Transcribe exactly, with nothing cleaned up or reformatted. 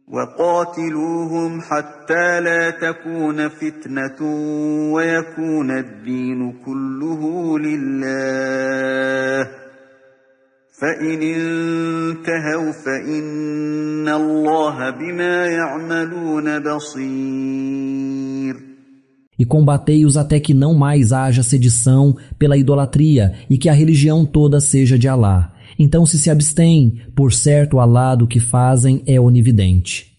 وقاتلوهم حتى لا تكون فتنة ويكون الدين كله لله فإن انتهوا فإن الله بما يعملون بصير. E combatei-os até que não mais haja sedição pela idolatria e que a religião toda seja de Alá. Então se se abstêm, por certo Alá do que fazem é onividente.